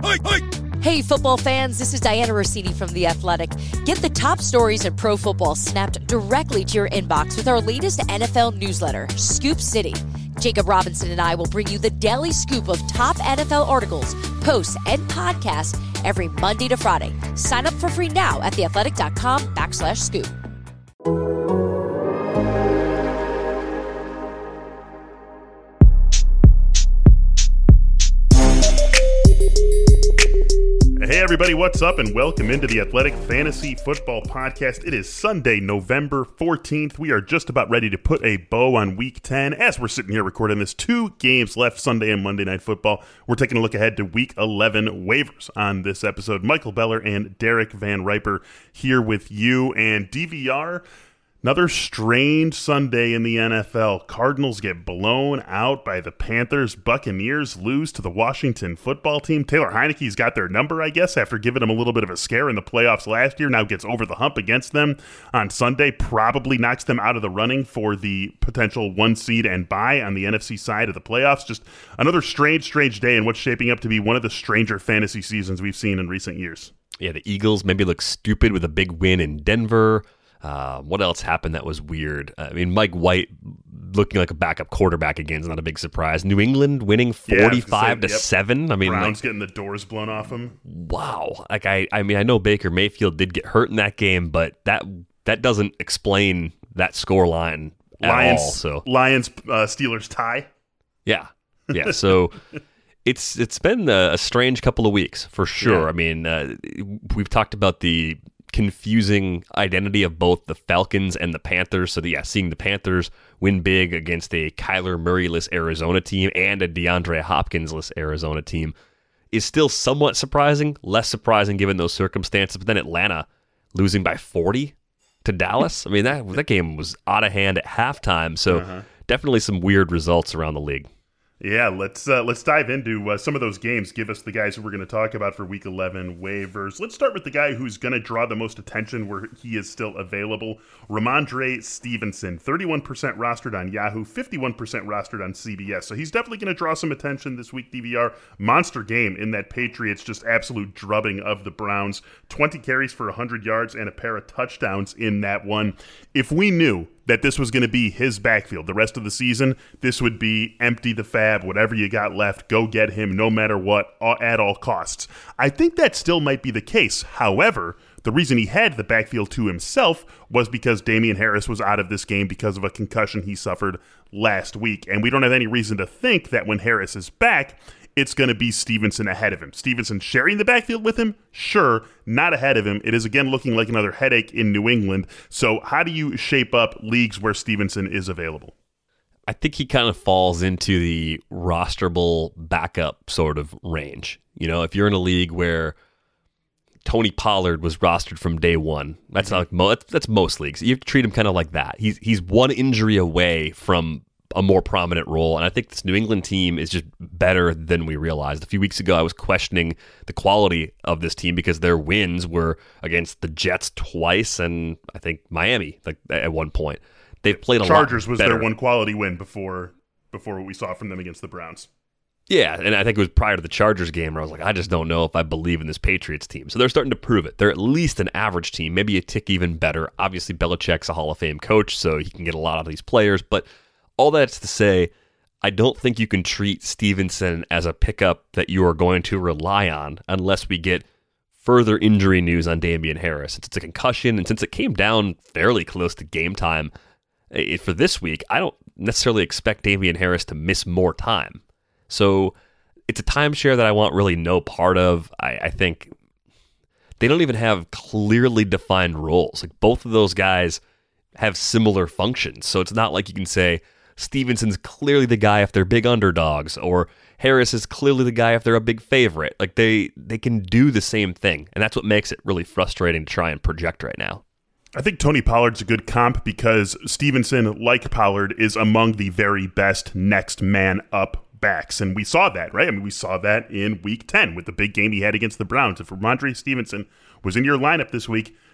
Hey, football fans, this is Diana Rossini from The Athletic. Get the top stories in pro football snapped directly to your inbox with our latest NFL newsletter, Scoop City. Jacob Robinson and I will bring you the daily scoop of top NFL articles, posts, and podcasts every Monday to Friday. Sign up for free now at theathletic.com/scoop. Hey everybody, what's up and welcome into the Athletic Fantasy Football Podcast. It is Sunday, November 14th. We are just about ready to put a bow on Week 10 as we're sitting here recording this. 2 games left, Sunday and Monday Night Football. We're taking a look ahead to Week 11 waivers on this episode. Michael Beller and Derek Van Riper here with you, and DVR. Another strange Sunday in the NFL. Cardinals get blown out by the Panthers. Buccaneers lose to the Washington football team. Taylor Heineke's got their number, I guess, after giving them a little bit of a scare in the playoffs last year. Now gets over the hump against them on Sunday. Probably knocks them out of the running for the potential 1 seed and bye on the NFC side of the playoffs. Just another strange day in what's shaping up to be one of the stranger fantasy seasons we've seen in recent years. Yeah, the Eagles maybe look stupid with a big win in Denver. What else happened that was weird? I mean, Mike White looking like a backup quarterback again is not a big surprise. New England winning 45-7. I mean, Browns getting the doors blown off them. Wow. Like I mean, I know Baker Mayfield did get hurt in that game, but that doesn't explain that score line at all. So Lions Steelers tie. Yeah. So it's been a strange couple of weeks for sure. Yeah. I mean, we've talked about the confusing identity of both the Falcons and the Panthers. So seeing the Panthers win big against a Kyler Murray-less Arizona team and a DeAndre Hopkins-less Arizona team is still somewhat surprising, less surprising given those circumstances. But then Atlanta losing by 40 to Dallas. I mean, that game was out of hand at halftime. So definitely some weird results around the league. Yeah, let's dive into some of those games. Give us the guys who we're going to talk about for Week 11 waivers. Let's start with the guy who's going to draw the most attention where he is still available. Rhamondre Stevenson, 31% rostered on Yahoo, 51% rostered on CBS. So he's definitely going to draw some attention this week, DVR. Monster game in that Patriots, just absolute drubbing of the Browns. 20 carries for 100 yards and a pair of touchdowns in that one. If we knew that this was going to be his backfield the rest of the season, this would be empty the fab, whatever you got left, go get him no matter what, at all costs. I think that still might be the case. However, the reason he had the backfield to himself was because Damian Harris was out of this game because of a concussion he suffered last week. And we don't have any reason to think that when Harris is back, it's going to be Stevenson ahead of him. Stevenson sharing the backfield with him? Sure, not ahead of him. It is again looking like another headache in New England. So how do you shape up leagues where Stevenson is available? I think he kind of falls into the rosterable backup sort of range. You know, if you're in a league where Tony Pollard was rostered from day one, that's not like that's most leagues. You have to treat him kind of like that. He's one injury away from a more prominent role, and I think this New England team is just better than we realized. A few weeks ago, I was questioning the quality of this team because their wins were against the Jets twice and I think Miami at one point. They've played a Chargers lot was better. their one quality win before what we saw from them against the Browns. Yeah, and I think it was prior to the Chargers game where I was like, I just don't know if I believe in this Patriots team. So they're starting to prove it. They're at least an average team, maybe a tick even better. Obviously, Belichick's a Hall of Fame coach, so he can get a lot out of these players, but all that's to say, I don't think you can treat Stevenson as a pickup that you are going to rely on unless we get further injury news on Damian Harris. Since it's a concussion and since it came down fairly close to game time for this week, I don't necessarily expect Damian Harris to miss more time. So it's a timeshare that I want really no part of. I think they don't even have clearly defined roles. Like both of those guys have similar functions. So it's not like you can say, Stevenson's clearly the guy if they're big underdogs, or Harris is clearly the guy if they're a big favorite. Like they can do the same thing, and that's what makes it really frustrating to try and project right now. I think Tony Pollard's a good comp because Stevenson, like Pollard, is among the very best next man up backs, and we saw that, right? I mean, we saw that in Week 10 with the big game he had against the Browns. If Rhamondre Stevenson was in your lineup this week,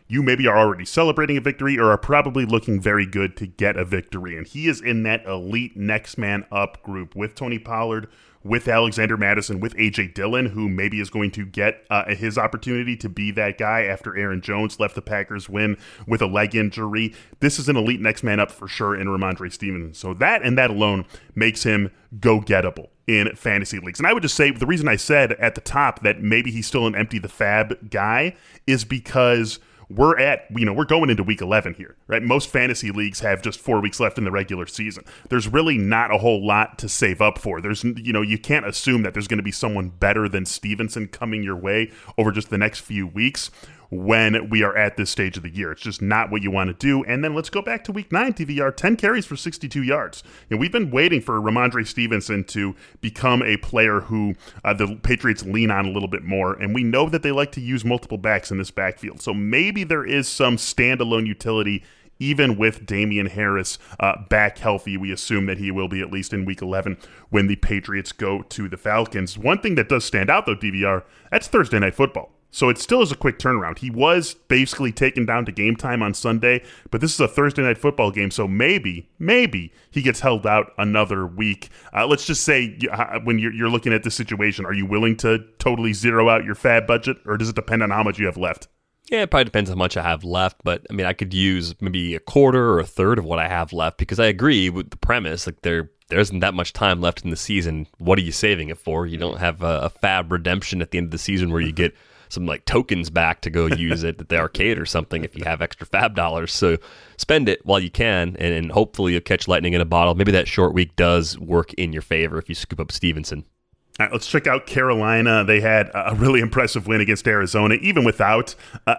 you maybe are already celebrating a victory or are probably looking very good to get a victory. And he is in that elite next man up group with Tony Pollard, with Alexander Mattison, with A.J. Dillon, who maybe is going to get his opportunity to be that guy after Aaron Jones left the Packers win with a leg injury. This is an elite next man up for sure in Ramondre Stevenson. So that and that alone makes him go-gettable in fantasy leagues. And I would just say the reason I said at the top that maybe he's still an empty the fab guy is because we're going into week 11 here, right? Most fantasy leagues have just 4 weeks left in the regular season. There's really not a whole lot to save up for. You can't assume that there's going to be someone better than Stevenson coming your way over just the next few weeks when we are at this stage of the year. It's just not what you want to do. And then let's go back to week 9, DVR, 10 carries for 62 yards. We've been waiting for Ramondre Stevenson to become a player who the Patriots lean on a little bit more, and we know that they like to use multiple backs in this backfield. So maybe there is some standalone utility even with Damian Harris back healthy. We assume that he will be at least in week 11 when the Patriots go to the Falcons. One thing that does stand out, though, DVR, that's Thursday Night Football. So it still is a quick turnaround. He was basically taken down to game time on Sunday, but this is a Thursday Night Football game, so maybe he gets held out another week. Let's just say when you're looking at this situation, are you willing to totally zero out your fab budget, or does it depend on how much you have left? Yeah, it probably depends how much I have left, but I mean, I could use maybe a quarter or a third of what I have left, because I agree with the premise. Like there isn't that much time left in the season. What are you saving it for? You don't have a fab redemption at the end of the season where you get some like tokens back to go use it at the arcade or something if you have extra fab dollars. So spend it while you can, and hopefully you'll catch lightning in a bottle. Maybe that short week does work in your favor if you scoop up Stevenson. All right, let's check out Carolina. They had a really impressive win against Arizona. Even without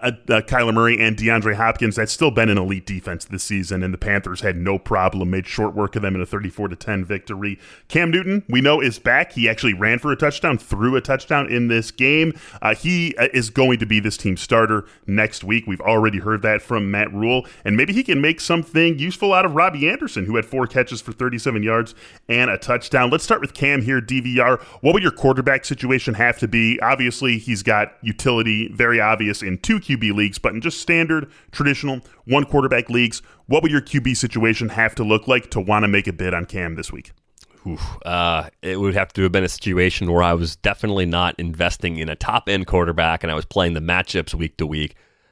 Kyler Murray and DeAndre Hopkins, that's still been an elite defense this season, and the Panthers had no problem, made short work of them in a 34-10 victory. Cam Newton, we know, is back. He actually ran for a touchdown, threw a touchdown in this game. He is going to be this team's starter next week. We've already heard that from Matt Rule, and maybe he can make something useful out of Robbie Anderson, who had 4 catches for 37 yards and a touchdown. Let's start with Cam here, DVR. What would your quarterback situation have to be? Obviously, he's got utility, very obvious in 2 QB leagues, but in just standard, traditional, 1 quarterback leagues, what would your QB situation have to look like to want to make a bid on Cam this week? It would have to have been a situation where I was definitely not investing in a top-end quarterback, and I was playing the matchups week to week.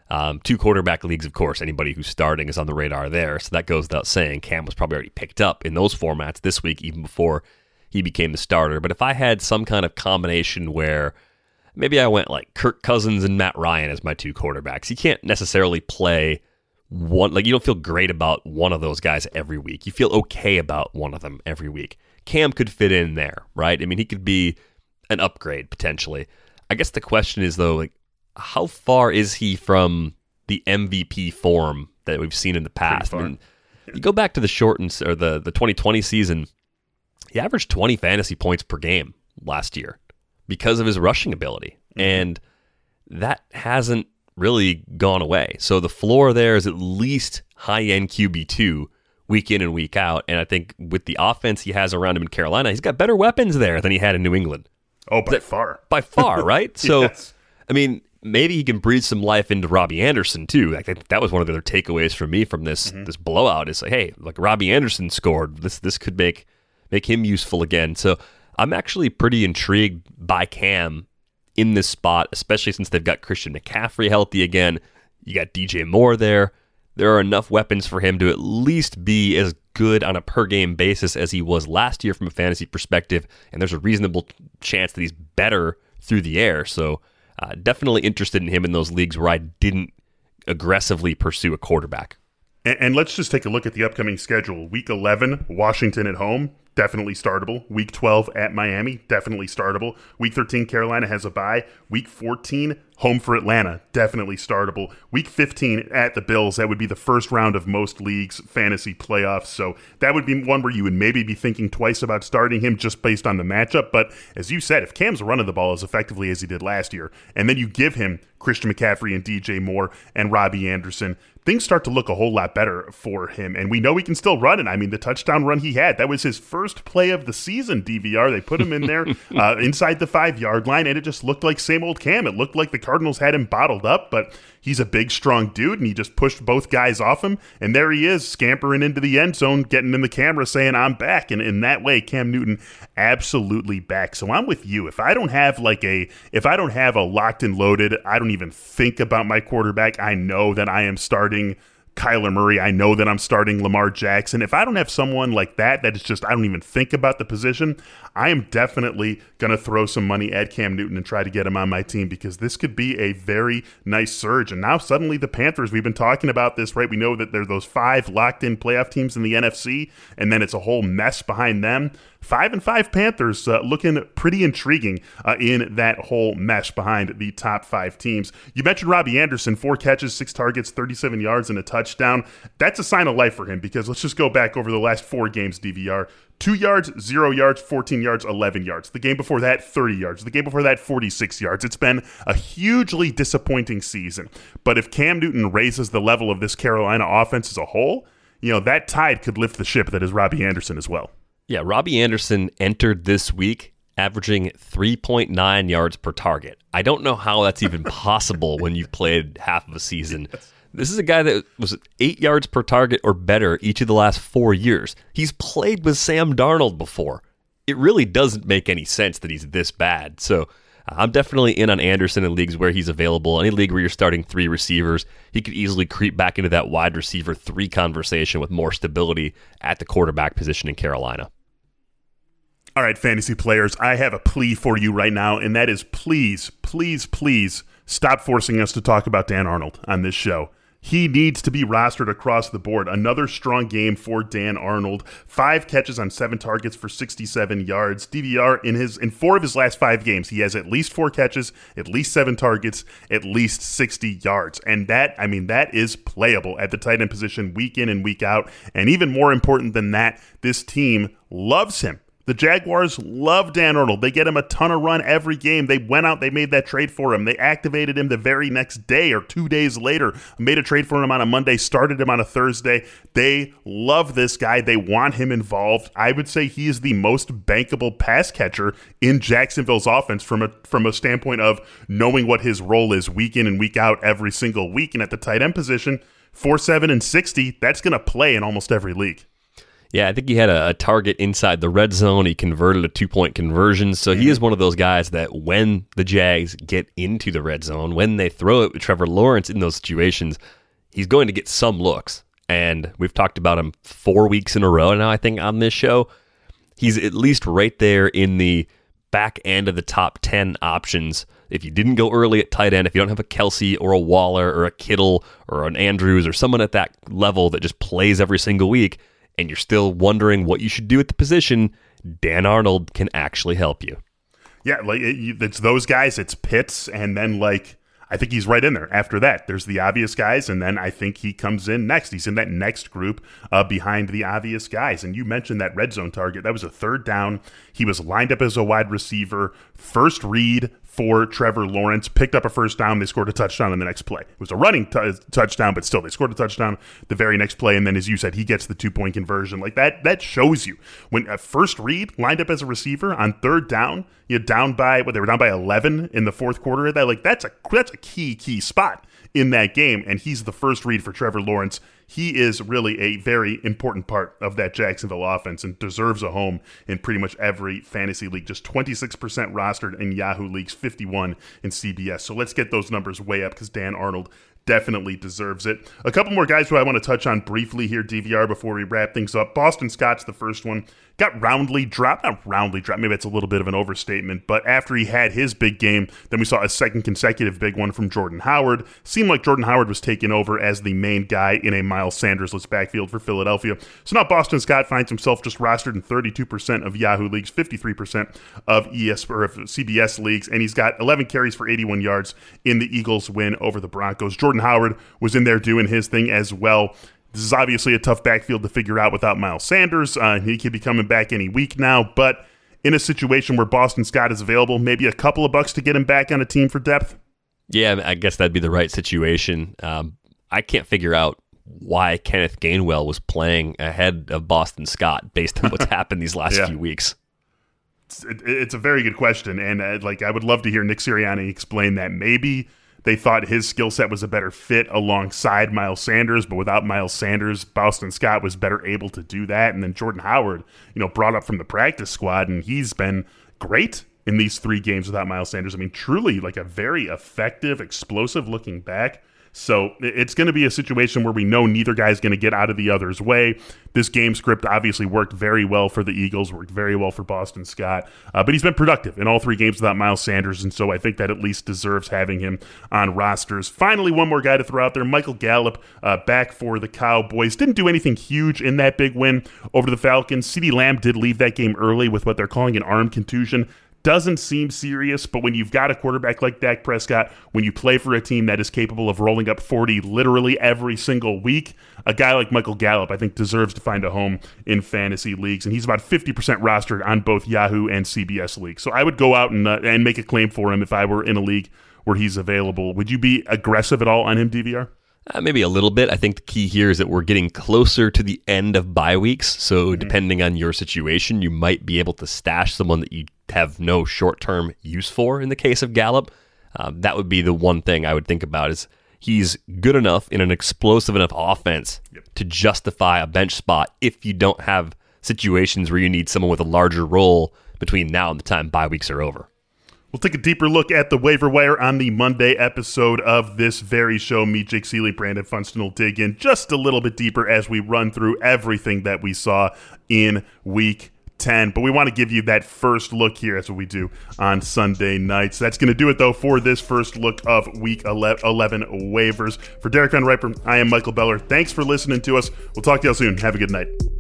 2 quarterback leagues, of course, anybody who's starting is on the radar there, so that goes without saying. Cam was probably already picked up in those formats this week, even before he became the starter. But if I had some kind of combination where maybe I went like Kirk Cousins and Matt Ryan as my 2 quarterbacks, you can't necessarily play one. Like, you don't feel great about one of those guys every week. You feel okay about one of them every week. Cam could fit in there, right? I mean, he could be an upgrade potentially. I guess the question is, though, like, how far is he from the MVP form that we've seen in the past? I mean, you go back to the shortened or the 2020 season. He averaged 20 fantasy points per game last year because of his rushing ability, and that hasn't really gone away. So the floor there is at least high-end QB2 week in and week out, and I think with the offense he has around him in Carolina, he's got better weapons there than he had in New England. Oh, by far. By far, right? So, yes. I mean, maybe he can breathe some life into Robbie Anderson, too. I think that was one of the other takeaways for me from this blowout is, like, hey, like Robbie Anderson scored. This could make him useful again. So I'm actually pretty intrigued by Cam in this spot, especially since they've got Christian McCaffrey healthy again. You got DJ Moore there. There are enough weapons for him to at least be as good on a per-game basis as he was last year from a fantasy perspective, and there's a reasonable chance that he's better through the air. So definitely interested in him in those leagues where I didn't aggressively pursue a quarterback. And let's just take a look at the upcoming schedule. Week 11, Washington at home, definitely startable. Week 12 at Miami, definitely startable. Week 13, Carolina has a bye. Week 14, home for Atlanta, definitely startable. Week 15 at the Bills, that would be the first round of most leagues' fantasy playoffs. So that would be one where you would maybe be thinking twice about starting him just based on the matchup. But as you said, if Cam's running the ball as effectively as he did last year, and then you give him Christian McCaffrey and DJ Moore and Robbie Anderson, things start to look a whole lot better for him. And we know he can still run it. I mean, the touchdown run he had, that was his first play of the season, DVR. They put him in there inside the 5-yard line, and it just looked like same old Cam. It looked like the Cardinals had him bottled up, but he's a big, strong dude, and he just pushed both guys off him, and there he is, scampering into the end zone, getting in the camera, saying, I'm back, and in that way, Cam Newton absolutely back. So I'm with you. If I don't have a locked and loaded, I don't even think about my quarterback, I know that I am starting Kyler Murray. I know that I'm starting Lamar Jackson. If I don't have someone like that is just, I don't even think about the position, I am definitely going to throw some money at Cam Newton and try to get him on my team, because this could be a very nice surge. And now suddenly the Panthers, we've been talking about this, right? We know that there are those 5 locked-in playoff teams in the NFC, and then it's a whole mess behind them. 5-5 Panthers looking pretty intriguing in that whole mesh behind the top 5 teams. You mentioned Robbie Anderson, 4 catches, 6 targets, 37 yards, and a touchdown. That's a sign of life for him, because let's just go back over the last 4 games, DVR. 2 yards, 0 yards, 14 yards, 11 yards. The game before that, 30 yards. The game before that, 46 yards. It's been a hugely disappointing season. But if Cam Newton raises the level of this Carolina offense as a whole, that tide could lift the ship that is Robbie Anderson as well. Yeah, Robbie Anderson entered this week averaging 3.9 yards per target. I don't know how that's even possible when you've played half of a season. This is a guy that was 8 yards per target or better each of the last 4 years. He's played with Sam Darnold before. It really doesn't make any sense that he's this bad. So I'm definitely in on Anderson in leagues where he's available. Any league where you're starting 3 receivers, he could easily creep back into that wide receiver 3 conversation with more stability at the quarterback position in Carolina. All right, fantasy players, I have a plea for you right now, and that is please, please, please stop forcing us to talk about Dan Arnold on this show. He needs to be rostered across the board. Another strong game for Dan Arnold. 5 catches on 7 targets for 67 yards. DVR, in 4 of his last 5 games, he has at least 4 catches, at least 7 targets, at least 60 yards. And that is playable at the tight end position week in and week out. And even more important than that, this team loves him. The Jaguars love Dan Arnold. They get him a ton of run every game. They went out, they made that trade for him. They activated him the very next day or 2 days later, made a trade for him on a Monday, started him on a Thursday. They love this guy. They want him involved. I would say he is the most bankable pass catcher in Jacksonville's offense from a standpoint of knowing what his role is week in and week out every single week. And at the tight end position, 4.7 and 60, that's going to play in almost every league. Yeah, I think he had a target inside the red zone. He converted a 2-point conversion. So he is one of those guys that when the Jags get into the red zone, when they throw it with Trevor Lawrence in those situations, he's going to get some looks. And we've talked about him 4 weeks in a row now, I think, on this show. He's at least right there in the back end of the top 10 options. If you didn't go early at tight end, if you don't have a Kelsey or a Waller or a Kittle or an Andrews or someone at that level that just plays every single week, and you're still wondering what you should do at the position, Dan Arnold can actually help you. Yeah, it's those guys, it's Pitts, and then I think he's right in there after that. There's the obvious guys, and then I think he comes in next. He's in that next group behind the obvious guys. And you mentioned that red zone target. That was a 3rd down. He was lined up as a wide receiver, first read for Trevor Lawrence, picked up a first down. They scored a touchdown in the next play. It was a running touchdown, but still they scored a touchdown the very next play. And then, as you said, he gets the 2-point conversion. That shows you when a first read lined up as a receiver on 3rd down, you're down by they were down by 11 in the 4th quarter. That's a key spot in that game. And he's the first read for Trevor Lawrence. He is really a very important part of that Jacksonville offense and deserves a home in pretty much every fantasy league. Just 26% rostered in Yahoo leagues, 51 in CBS. So let's get those numbers way up because Dan Arnold definitely deserves it. A couple more guys who I want to touch on briefly here, DVR, before we wrap things up. Boston Scott's the first one. Got roundly dropped. Not roundly dropped. Maybe that's a little bit of an overstatement. But after he had his big game, then we saw a second consecutive big one from Jordan Howard. Seemed like Jordan Howard was taking over as the main guy in a Miles Sanders-less backfield for Philadelphia. So now Boston Scott finds himself just rostered in 32% of Yahoo leagues, 53% of CBS leagues, and he's got 11 carries for 81 yards in the Eagles' win over the Broncos. Jordan Howard was in there doing his thing as well. This is obviously a tough backfield to figure out without Miles Sanders. He could be coming back any week now, but in a situation where Boston Scott is available, maybe a couple of bucks to get him back on a team for depth? Yeah, I guess that'd be the right situation. I can't figure out why Kenneth Gainwell was playing ahead of Boston Scott based on what's happened these last few weeks. It's a very good question, and I would love to hear Nick Sirianni explain that. Maybe they thought his skill set was a better fit alongside Miles Sanders, but without Miles Sanders, Boston Scott was better able to do that. And then Jordan Howard, brought up from the practice squad, and he's been great in these 3 games without Miles Sanders. I mean, truly like a very effective, explosive-looking back. So it's going to be a situation where we know neither guy's going to get out of the other's way. This game script obviously worked very well for the Eagles, worked very well for Boston Scott, but he's been productive in all 3 games without Miles Sanders, and so I think that at least deserves having him on rosters. Finally, one more guy to throw out there, Michael Gallup, back for the Cowboys. Didn't do anything huge in that big win over the Falcons. CeeDee Lamb did leave that game early with what they're calling an arm contusion. Doesn't seem serious, but when you've got a quarterback like Dak Prescott, when you play for a team that is capable of rolling up 40 literally every single week, a guy like Michael Gallup, I think, deserves to find a home in fantasy leagues, and he's about 50% rostered on both Yahoo and CBS leagues. So I would go out and make a claim for him if I were in a league where he's available. Would you be aggressive at all on him, DVR? Maybe a little bit. I think the key here is that we're getting closer to the end of bye weeks. So depending on your situation, you might be able to stash someone that you have no short-term use for in the case of Gallup. That would be the one thing I would think about is he's good enough in an explosive enough offense to justify a bench spot if you don't have situations where you need someone with a larger role between now and the time bye weeks are over. We'll take a deeper look at the waiver wire on the Monday episode of this very show. Me, Jake Seeley, Brandon Funston will dig in just a little bit deeper as we run through everything that we saw in Week 10. But we want to give you that first look here. That's what we do on Sunday nights. That's going to do it, though, for this first look of Week 11 waivers. For Derek Van Riper, I am Michael Beller. Thanks for listening to us. We'll talk to you all soon. Have a good night.